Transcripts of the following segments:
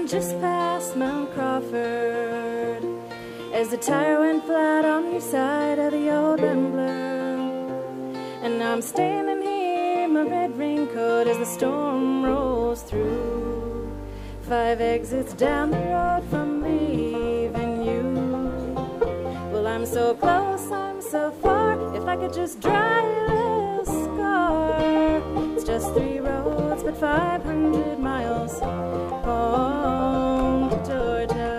just past Mount Crawford, as the tire went flat on your side of the old Rambler. And now I'm standing here in my red raincoat as the storm rolls through. 5 exits down the road from leaving you. Well, I'm so close, I'm so far. If I could just drive this car. It's just 3 roads, but 500 miles home to Georgia.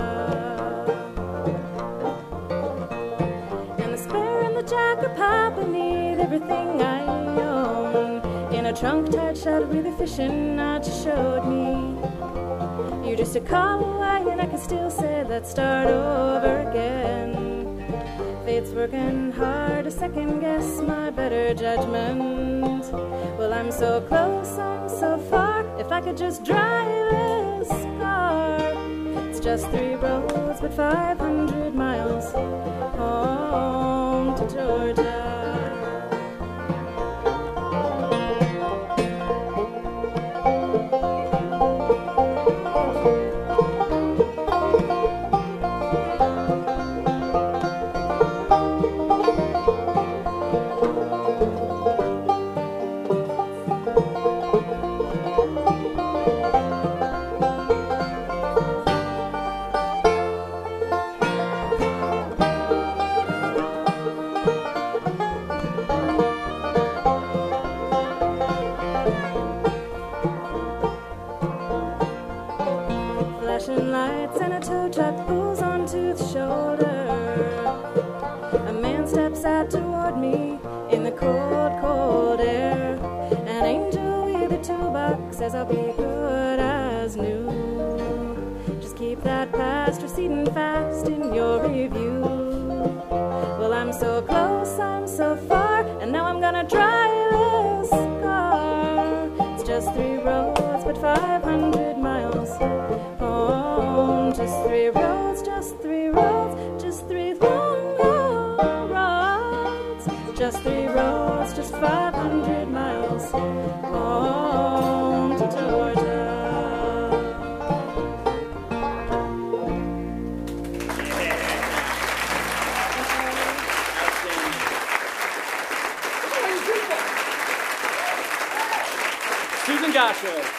And the spare and the jack are pop beneath everything I own. In a trunk tied shut with a fishing knot you showed me. You're just a call away and I can still say let's start over again. Fate's working hard to second guess my better judgment. Well, I'm so close, I'm so far. If I could just drive this car. It's just 3 roads, but 500 miles home to Georgia. Flashing lights and a tow truck pulls onto the shoulder. A man steps out toward me in the cold, cold air. An angel with a toolbox says I'll be good as new. Just keep that past receding fast in your review. Well, I'm so close, I'm so far, and now I'm gonna drive this car. It's just 3 roads, but 500 miles home. Just 3 roads, just 3 roads, just 3 long roads. Just 3 roads, just 500 miles home to Georgia. Susan Joshua.